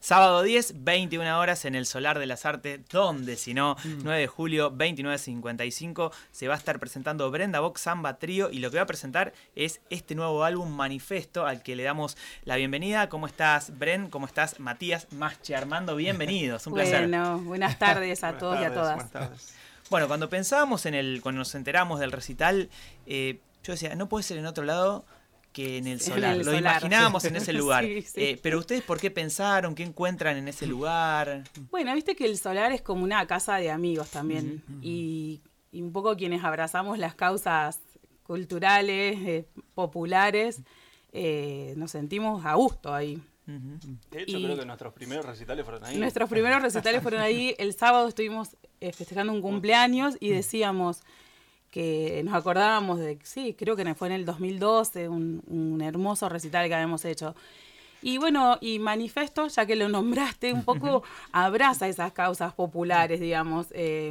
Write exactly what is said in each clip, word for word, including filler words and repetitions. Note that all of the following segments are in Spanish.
Sábado diez, veintiuna horas en el Solar de las Artes, donde si no, mm. nueve de julio, veintinueve cincuenta y cinco, se va a estar presentando Brenda Bock Samba Trío y lo que va a presentar es este nuevo álbum Manifesto al que le damos la bienvenida. ¿Cómo estás, Bren? ¿Cómo estás, Matías? Masche, Armando, bienvenidos, un placer. Bueno, buenas tardes a buenas todos tardes, y a todas. Buenas tardes. Bueno, cuando pensábamos en el, cuando nos enteramos del recital, eh, yo decía, no puede ser en otro lado que en el Solar. En el Lo Solar. imaginábamos en ese lugar. Sí, sí. Eh, pero ustedes, ¿por qué pensaron? ¿Qué encuentran en ese lugar? Bueno, viste que el Solar es como una casa de amigos también. Uh-huh. y, y un poco quienes abrazamos las causas culturales, eh, populares, eh, nos sentimos a gusto ahí. Uh-huh. De hecho, y creo que nuestros primeros recitales fueron ahí. Nuestros primeros recitales fueron ahí. El sábado estuvimos eh, festejando un cumpleaños y decíamos que nos acordábamos de, sí, creo que fue en el dos mil doce, un, un hermoso recital que habíamos hecho. Y bueno, y Manifesto, ya que lo nombraste, un poco abraza esas causas populares, digamos. Eh,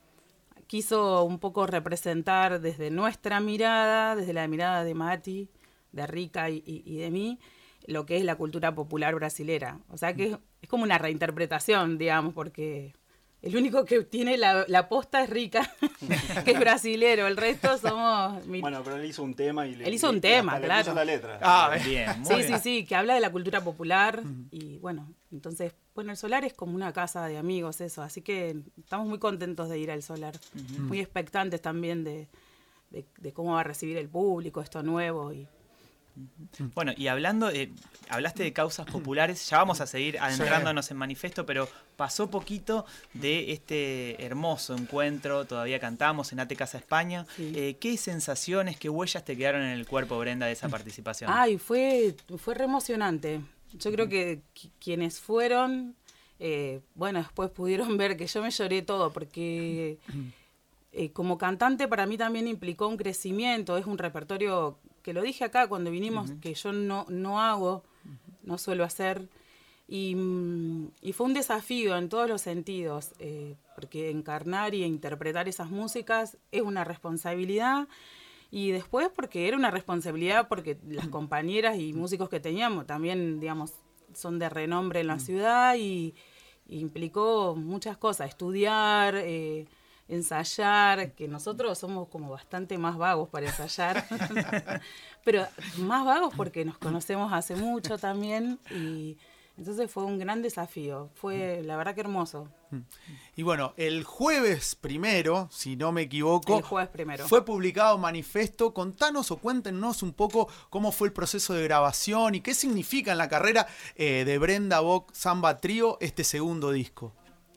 quiso un poco representar desde nuestra mirada, desde la mirada de Mati, de Rica y, y, y de mí, lo que es la cultura popular brasilera. O sea que es, es como una reinterpretación, digamos, porque el único que tiene la, la posta es Rica, que es brasilero, el resto somos... Bueno, pero él hizo un tema y le, él hizo un le, tema, le claro. puso la letra. Ah, bien, muy sí, bien. sí, sí, que habla de la cultura popular y bueno, entonces, bueno, el Solar es como una casa de amigos, eso, así que estamos muy contentos de ir al Solar, uh-huh. muy expectantes también de, de, de cómo va a recibir el público esto nuevo y... Bueno, y hablando, eh, hablaste de causas populares, ya vamos a seguir adentrándonos en Manifesto, pero pasó poquito de este hermoso encuentro, todavía cantamos en Ate Casa España. Sí. Eh, ¿Qué sensaciones, qué huellas te quedaron en el cuerpo, Brenda, de esa participación? Ay, fue, fue re emocionante. Yo creo que qu- quienes fueron, eh, bueno, después pudieron ver que yo me lloré todo, porque eh, como cantante para mí también implicó un crecimiento, es un repertorio... que lo dije acá cuando vinimos, uh-huh. que yo no, no hago, uh-huh. no suelo hacer, y, y fue un desafío en todos los sentidos, eh, porque encarnar y interpretar esas músicas es una responsabilidad, y después porque era una responsabilidad porque las compañeras y músicos que teníamos también, digamos, son de renombre en la uh-huh. ciudad, y, y implicó muchas cosas, estudiar, eh, ensayar, que nosotros somos como bastante más vagos para ensayar, pero más vagos porque nos conocemos hace mucho también y entonces fue un gran desafío, fue la verdad que hermoso. Y bueno, el jueves primero, si no me equivoco, el jueves primero. fue publicado Manifesto. Contanos o cuéntenos un poco cómo fue el proceso de grabación y qué significa en la carrera eh, de Brenda Bock Samba Trío este segundo disco.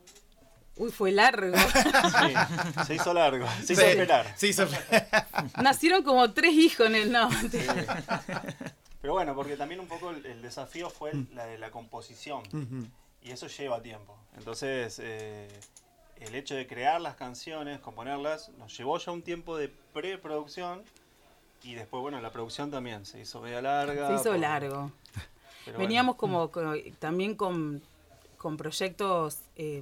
Uy, fue largo. Sí, se hizo largo, se hizo sí, esperar. Se hizo... Nacieron como tres hijos en el no. Sí. Pero bueno, porque también un poco el, el desafío fue el, la de la composición. Uh-huh. Y eso lleva tiempo. Entonces, eh, el hecho de crear las canciones, componerlas, nos llevó ya un tiempo de preproducción. Y después, bueno, la producción también se hizo media larga. Se hizo por... largo. Pero Veníamos bueno. como, como también con, con proyectos... Eh,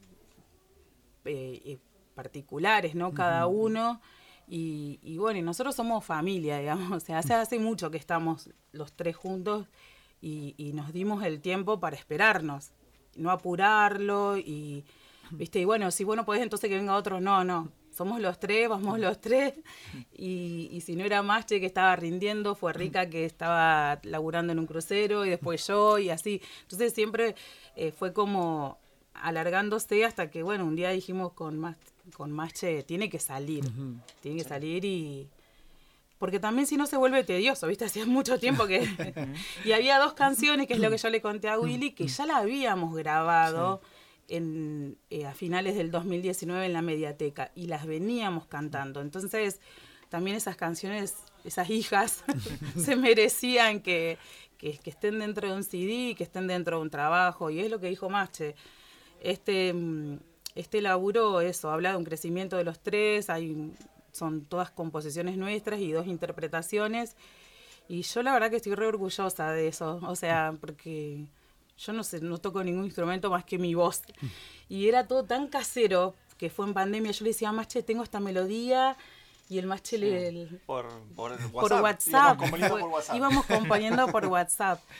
Eh, particulares, ¿no? Cada uh-huh. uno. Y, y bueno, y nosotros somos familia, digamos. O sea, hace, hace mucho que estamos los tres juntos y, y nos dimos el tiempo para esperarnos. No apurarlo y, ¿viste? Y bueno, si vos no podés, entonces que venga otro. No, no. Somos los tres, vamos los tres. Y, y si no era Masche que estaba rindiendo, fue Rica que estaba laburando en un crucero y después yo y así. Entonces siempre eh, fue como... alargándose hasta que, bueno, un día dijimos con más con Masche, tiene que salir, uh-huh. tiene que sí. salir y... Porque también si no se vuelve tedioso, ¿viste? Hacía mucho tiempo que... y había dos canciones, que es lo que yo le conté a Willy, que ya la habíamos grabado sí. en, eh, a finales del dos mil diecinueve en la Mediateca y las veníamos cantando. Entonces, también esas canciones, esas hijas, se merecían que, que, que estén dentro de un C D, que estén dentro de un trabajo, y es lo que dijo Masche. Este, este laburo, eso, habla de un crecimiento de los tres, hay, son todas composiciones nuestras y dos interpretaciones, y yo la verdad que estoy re orgullosa de eso, o sea, porque yo no sé, no toco ningún instrumento más que mi voz, y era todo tan casero, que fue en pandemia, yo le decía, Masche, tengo esta melodía, y el Masche sí, le... Por, por WhatsApp, por WhatsApp, íbamos componiendo por WhatsApp. Íbamos componiendo por WhatsApp.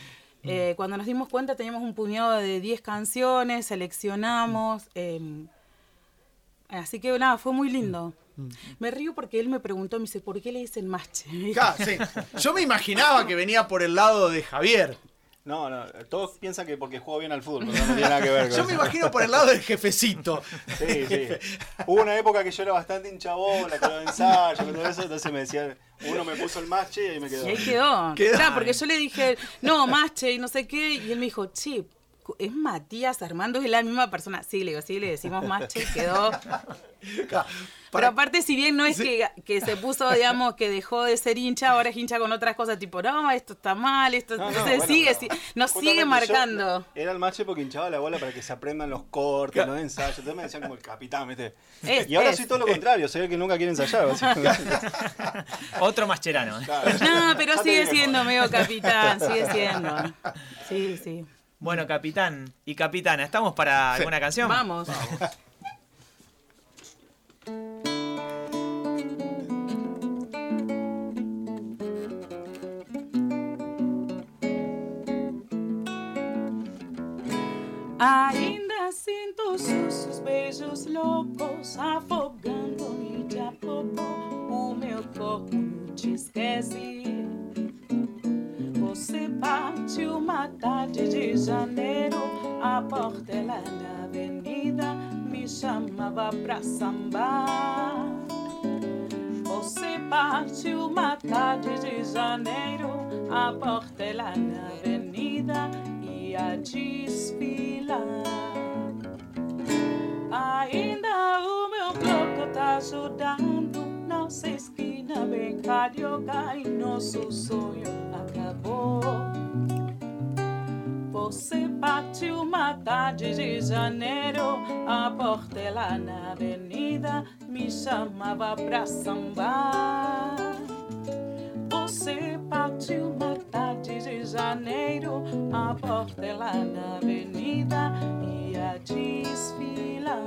Eh, cuando nos dimos cuenta teníamos un puñado de diez canciones, seleccionamos. Eh, así que nada, fue muy lindo. Me río porque él me preguntó, me dice, ¿por qué le dicen Mache? Claro, sí. Yo me imaginaba que venía por el lado de Javier. No, no, todos piensan que porque juego bien al fútbol, pero no tiene nada que ver con Yo eso. me imagino por el lado del jefecito. Sí, sí. Hubo una época que yo era bastante hinchabola con los ensayos, con todo eso, entonces me decían, uno me puso el Mache y ahí me quedó. Y ahí quedó. Quedó. Claro, porque yo le dije, no, Mache y no sé qué, y él me dijo, che, es Matías Armando, es la misma persona. Sí, le digo, sí, le decimos Mache, quedó. Claro, Pero para- aparte, si bien no es Sí. que, que se puso, digamos, que dejó de ser hincha, ahora es hincha con otras cosas, tipo, no, esto está mal, esto... No, no, Entonces bueno, sigue, no. sí, nos Justamente sigue yo marcando. Era el Mache porque hinchaba la bola para que se aprendan los cortes, los ensayos. Entonces me decían como el capitán, ¿viste? Es, y ahora es. soy todo lo contrario, soy el que nunca quiere ensayar. básicamente. Otro mascherano. Claro. No, pero Ya te sigue digo. siendo medio capitán, sigue siendo. Sí, sí. Bueno, capitán y capitana, ¿estamos para Sí. alguna canción? Vamos. Ainda sinto os seus beijos loucos afogando-me de a pouco. O meu corpo não te esquece. Você bate uma tarde de janeiro, a portela na avenida me chamava pra sambar. Você bate uma tarde de janeiro, a portela na avenida ia desfilar. Ainda o meu bloco tá ajudando, nossa esquina bem carioca e nosso sonho acabou. Você bate uma tarde de janeiro, a portela na avenida me chamava pra sambar. Você bate uma tarde de janeiro, a portela na avenida ia desfilar.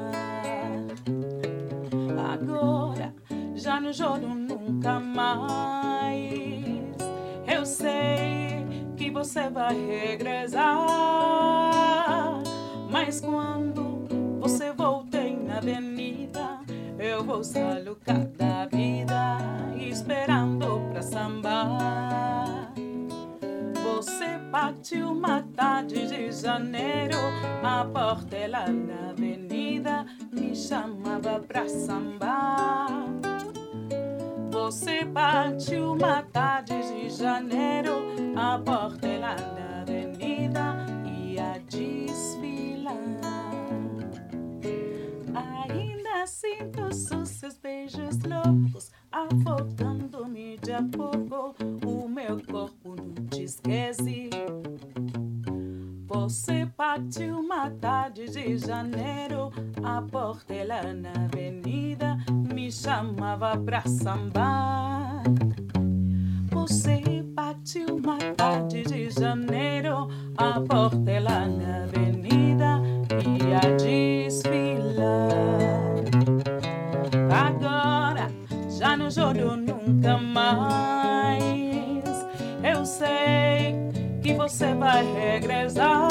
Agora já não choro nunca mais. Eu sei que você vai regressar, mas quando você voltar na avenida, eu vou estar louca da vida, esperando pra sambar. Você bate uma tarde de janeiro, a portela na avenida me chamava pra sambar. Você bate uma tarde de janeiro, a portela na avenida ia desfilar. Ainda sinto os seus beijos loucos afogando-me de a pouco. O meu corpo não te esquece. Você bate uma tarde de janeiro, a portela na avenida me chamava pra sambar. Você bate uma tarde de janeiro, a portela na avenida ia desfilar. Agora já não choro nunca mais. Eu sei que você vai regressar,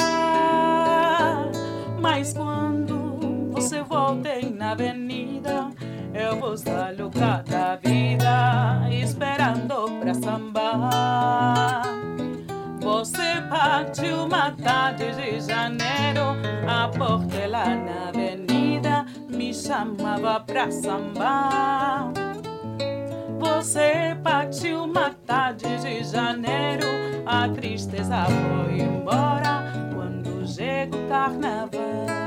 mas quando você voltar na avenida, eu vou estar louca da vida, esperando pra sambar. Você bate uma tarde de janeiro, a portela na avenida me chamava pra sambar. Você bate uma tarde de janeiro, a tristeza foi embora quando chega o carnaval.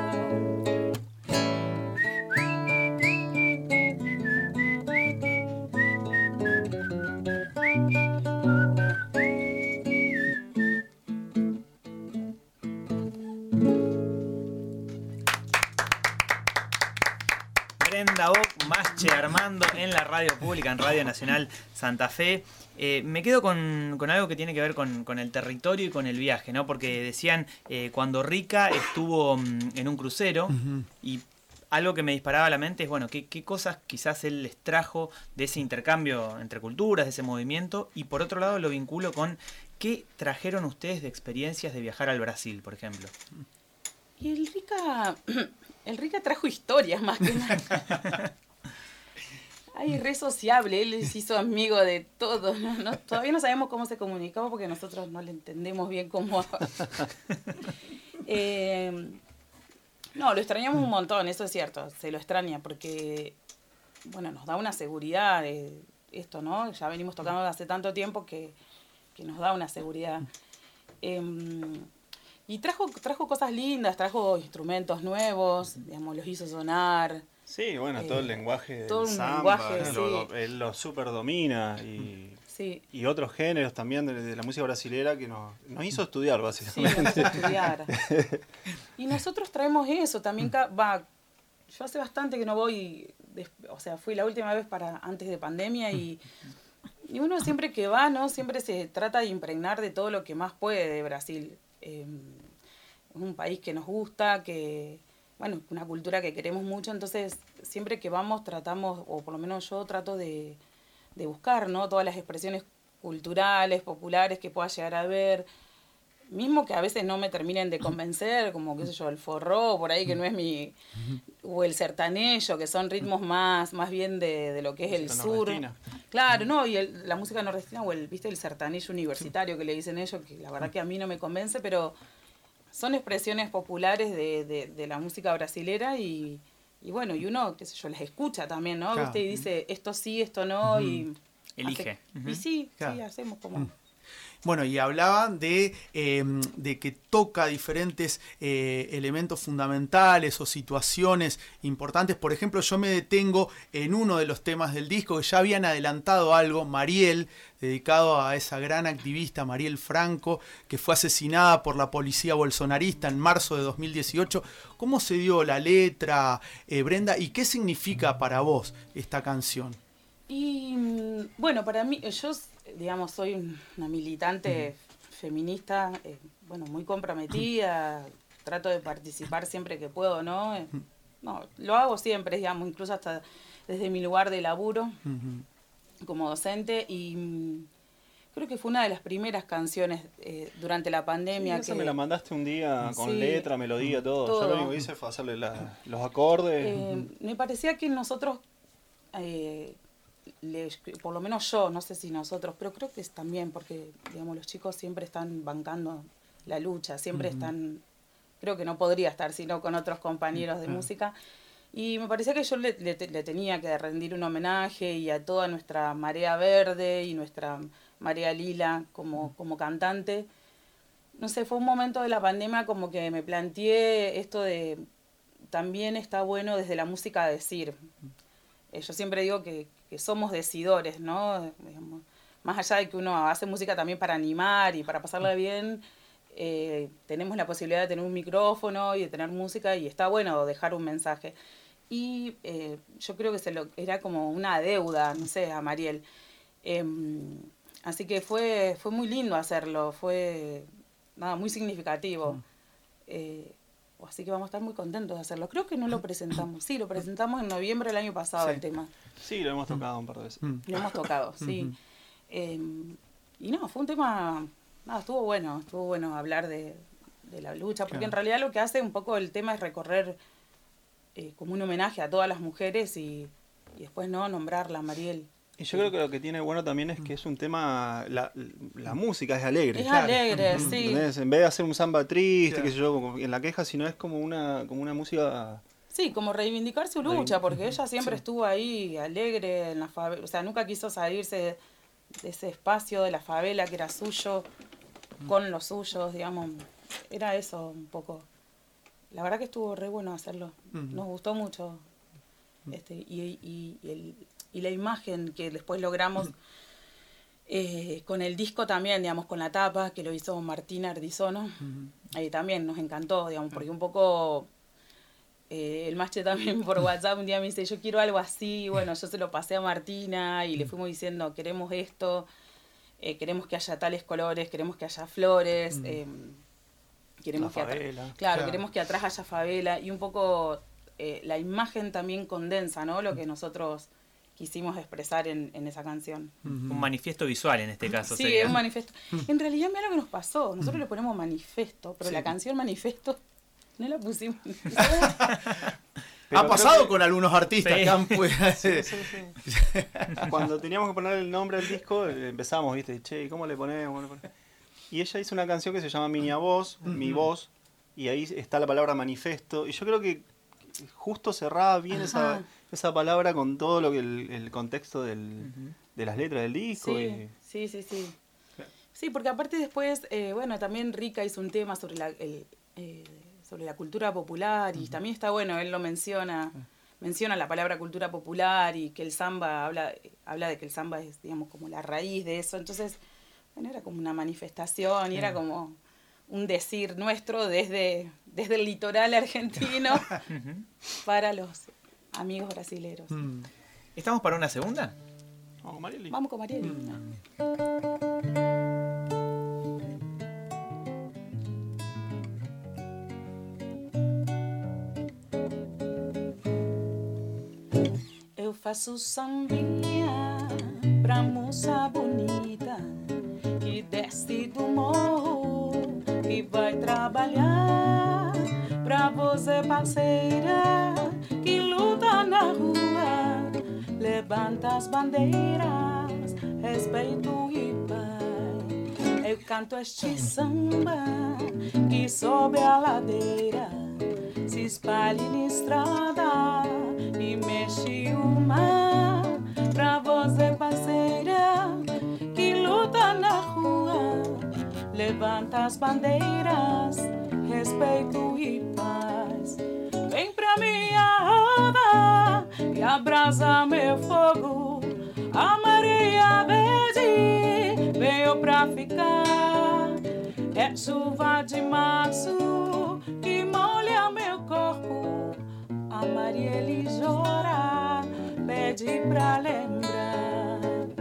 Brenda Bock, Mache Armando en la radio pública, en Radio Nacional Santa Fe. Eh, me quedo con, con algo que tiene que ver con, con el territorio y con el viaje, ¿no? Porque decían, eh, cuando Rica estuvo mm, en un crucero, uh-huh. y algo que me disparaba a la mente es, bueno, ¿qué, qué cosas quizás él les trajo de ese intercambio entre culturas, de ese movimiento? Y por otro lado lo vinculo con ¿Qué trajeron ustedes de experiencias de viajar al Brasil, por ejemplo? Y el Rica, el Rica trajo historias más que nada. Ay, es re sociable, él se hizo amigo de todos. ¿no? No, todavía no sabemos cómo se comunicaba porque nosotros no le entendemos bien cómo... eh, no, lo extrañamos un montón, eso es cierto, se lo extraña porque, bueno, nos da una seguridad de esto, ¿no? Ya venimos tocando hace tanto tiempo que, que nos da una seguridad. Eh, y trajo, trajo cosas lindas, trajo instrumentos nuevos, digamos, los hizo sonar. Sí, bueno, Eh, todo el lenguaje todo del un samba, lenguaje, ¿no? sí. lo, lo- él lo super domina y, Sí, y otros géneros también de, de la música brasilera que nos, nos hizo estudiar, sí, básicamente. nos hizo estudiar. Y nosotros traemos eso, también ca- va, yo hace bastante que no voy, des- o sea, fui la última vez para antes de pandemia y, y uno siempre que va, ¿no? Siempre se trata de impregnar de todo lo que más puede de Brasil. Eh, es un país que nos gusta, que, bueno, una cultura que queremos mucho, entonces siempre que vamos tratamos, o por lo menos yo trato de, de buscar, ¿no? Todas las expresiones culturales, populares que pueda llegar a ver, mismo que a veces no me terminen de convencer, como qué sé yo, el forró, por ahí que no es mi, o el sertanejo, que son ritmos más, más bien de, de lo que es el Música sur. nordestina. Claro, no, y el- la música nordestina, o el, viste, el sertanejo universitario que le dicen ellos, que la verdad que a mí no me convence, pero son expresiones populares de, de, de la música brasilera y, y bueno, y uno, qué sé yo, las escucha también, ¿no? Claro. ¿Viste? Y dice, esto sí, esto no, y... Elige. hace- Ujú. Y sí, Claro. sí, hacemos como... Bueno, y hablaban de, eh, de que toca diferentes eh, elementos fundamentales o situaciones importantes. Por ejemplo, yo me detengo en uno de los temas del disco que ya habían adelantado algo, Mariel, dedicado a esa gran activista Mariel Franco, que fue asesinada por la policía bolsonarista en marzo de dos mil dieciocho. ¿Cómo se dio la letra, eh, Brenda, y qué significa para vos esta canción? Y mm, bueno, para mí, yo, digamos, soy una militante feminista, eh, bueno, muy comprometida, trato de participar siempre que puedo, ¿no? Eh, no, lo hago siempre, digamos, incluso hasta desde mi lugar de laburo como docente y mm, creo que fue una de las primeras canciones eh, durante la Sí, pandemia esa que... me la mandaste un día con Sí. letra, melodía, todo. Yo Todo. lo único que hice fue hacerle la- los acordes. Eh, me parecía que nosotros, eh, le- por lo menos yo, no sé si nosotros, pero creo que es también porque, digamos, los chicos siempre están bancando la lucha, siempre están, creo que no podría estar sino con otros compañeros de música. Y me parecía que yo le, le te- le tenía que rendir un homenaje y a toda nuestra marea verde y nuestra marea lila como, como cantante. No sé, fue un momento de la pandemia como que me planteé esto de también está bueno desde la música decir. Eh, yo siempre digo que, que somos decidores, ¿no? Digamos, más allá de que uno hace música también para animar y para pasarla bien, eh, tenemos la posibilidad de tener un micrófono y de tener música y está bueno dejar un mensaje. Y eh, yo creo que se lo, era como una deuda, no sé, a Mariel. Eh, así que fue, fue muy lindo hacerlo, fue nada, muy significativo. Eh, así que vamos a estar muy contentos de hacerlo. Creo que no lo presentamos. Sí, lo presentamos en noviembre del año pasado Sí. el tema. Sí, lo hemos tocado un par de veces. Lo hemos tocado, sí. Eh, y no, fue un tema, nada, estuvo bueno, estuvo bueno hablar de, de la lucha, porque Claro. en realidad lo que hace un poco el tema es recorrer eh, como un homenaje a todas las mujeres y, y después no nombrarla a Mariel. Y yo creo que lo que tiene bueno también es que es un tema, la, la música es alegre. Es Claro. alegre, sí. ¿Entendés? En vez de hacer un samba triste, Claro. qué sé yo, como en la queja, sino es como una, como una música... Sí, como reivindicar su lucha, porque ella siempre estuvo ahí alegre en la favela, o sea, nunca quiso salirse de, de ese espacio de la favela que era suyo, con los suyos, digamos, era eso un poco. La verdad que estuvo re bueno hacerlo, nos gustó mucho, este, y, y, y, el, y la imagen que después logramos eh, con el disco también, digamos, con la tapa, que lo hizo Martina Ardizono, ahí también nos encantó, digamos, porque un poco... Eh, el Mache también por WhatsApp un día me dice, yo quiero algo así, bueno, yo se lo pasé a Martina y le fuimos diciendo, queremos esto, eh, queremos que haya tales colores, queremos que haya flores, eh, queremos La que atrás, favela. claro, Claro. queremos que atrás haya favela y un poco eh, la imagen también condensa, ¿no? Lo que nosotros quisimos expresar en, en esa canción. Un manifiesto visual en este caso. Sí, sería. es un manifiesto. En realidad, mira lo que nos pasó. Nosotros le ponemos manifiesto, pero Sí. la canción manifiesto no la pusimos. Pero ha pasado creo que- con algunos artistas Sí. que han pues, Sí, sí, sí. Cuando teníamos que poner el nombre al disco, eh, empezamos, ¿viste? Che, ¿cómo le ponemos? ¿Cómo le ponemos? Y ella hizo una canción que se llama Miña Voz, Mi Voz, y ahí está la palabra manifiesto. Y yo creo que justo cerraba bien esa, Ajá. esa palabra con todo lo que el, el contexto del, de las letras del disco. Sí, y- sí, sí, sí. Sí, porque aparte después, eh, bueno, también Rica hizo un tema sobre la, el, eh, sobre la cultura popular y también está bueno, él lo menciona, menciona la palabra cultura popular y que el samba habla, habla de que el samba es, digamos, como la raíz de eso. Entonces, bueno, era como una manifestación y era como un decir nuestro desde, desde el litoral argentino para los amigos brasileros. Mm. ¿Estamos para una segunda? Vamos con Marieli. Vamos con Marieli. Eu faço sambinha pra moça bonita que desce do morro e vai trabalhar. Pra você parceira que luta na rua, levanta as bandeiras, respeito e paz. Eu canto este samba que sobe a ladeira, se espalha na estrada e mexe o mar. Pra você parceira que luta na rua, levanta as bandeiras, respeito e paz. Vem pra minha roda e abraça meu fogo. A Maria Verde veio pra ficar. É chuva de março que molha meu corpo. A Marieli chora, pede pra lembrar.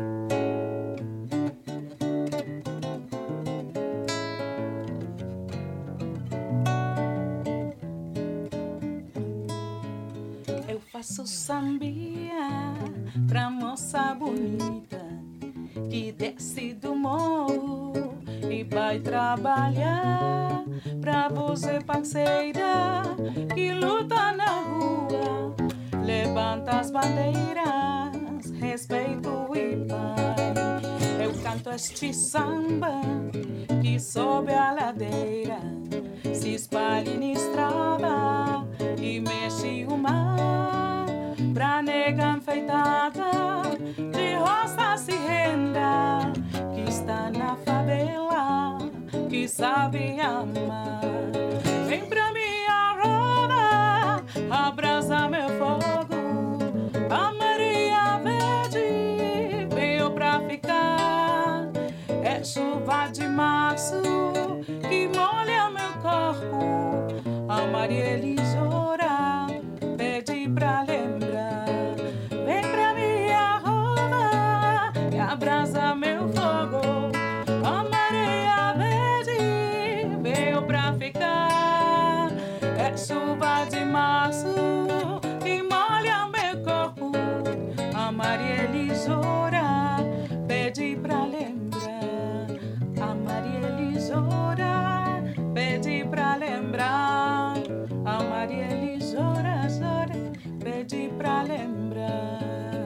Eu faço sambinha pra moça bonita que desce do morro e vai trabalhar. Pra você parceira que luta na rua, levanta as bandeiras, respeito e paz. Eu canto este samba que sobe a ladeira, se espalha na estrada e mexe o mar. Pra nega enfeitada de rosas e renda que está na favela, que sabe amar. Vem pra minha roda, abraça meu fogo. A Maria Verde veio pra ficar. É chuva de março que molha meu corpo. A Marieli chora, pede pra lembrar. Vem pra minha roda e abraça meu fogo. A Maria Verde veio pra ficar. É chuva de março que molha meu corpo. A Marieli chora, pede pra lembrar. A Marieli chora, pede pra lembrar. A Marieli chora, chora, pede pra lembrar.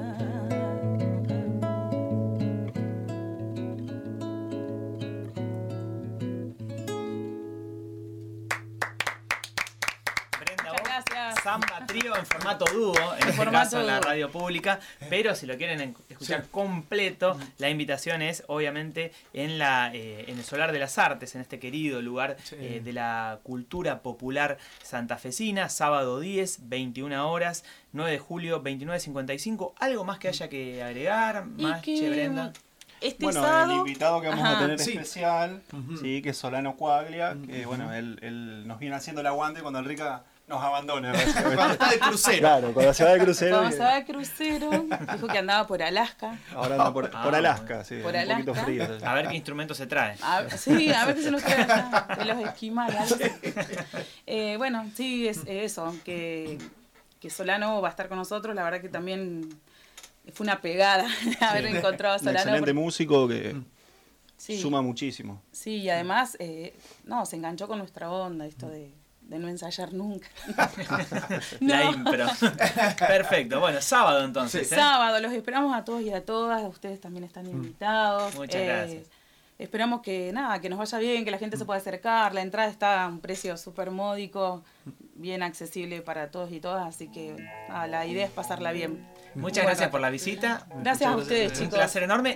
Brenda Muchas Bock, gracias. Samba Trío en formato dúo, en este formato caso en la dúo. radio pública, pero si lo quieren en- escuchar Sí. completo, la invitación es obviamente en la eh, en el Solar de las Artes, en este querido lugar Sí. eh, de la cultura popular santafesina, sábado diez, veintiuna horas, nueve de julio, veintinueve cincuenta y cinco. ¿Algo más que haya que agregar? Y Más, que che, Brenda. Este Bueno, sábado, el invitado que vamos Ajá. a tener Sí. especial, Ujú. sí, que es Solano Coaglia, que bueno, él, él nos viene haciendo el aguante cuando el Rica nos abandona. básicamente. Cuando está de crucero. Claro, cuando se va de crucero. cuando que- se va de crucero, dijo que andaba por Alaska. Ahora anda por, Ah, por Alaska, sí, Por un poquito Alaska. frío. A ver qué instrumento se trae. A, sí, a ver qué se nos trae acá, de los esquimales. algo así. Eh, bueno, sí, es eso, que, que Solano va a estar con nosotros. La verdad que también fue una pegada haber Sí. encontrado a Un Solano. excelente porque- músico que sí, suma muchísimo. sí, y además, eh, no, se enganchó con nuestra onda, esto de, de no ensayar nunca. La No. impro. Perfecto. Bueno, sábado entonces. ¿eh? Sábado, los esperamos a todos y a todas, ustedes también están invitados. Muchas gracias. Esperamos que nada, que nos vaya bien, que la gente se pueda acercar, la entrada está a un precio súper módico, bien accesible para todos y todas, así que nada, la idea es pasarla bien. Muchas Buen gracias rato. por la visita. Gracias a Muchas ustedes, gracias. Un chicos. placer enorme.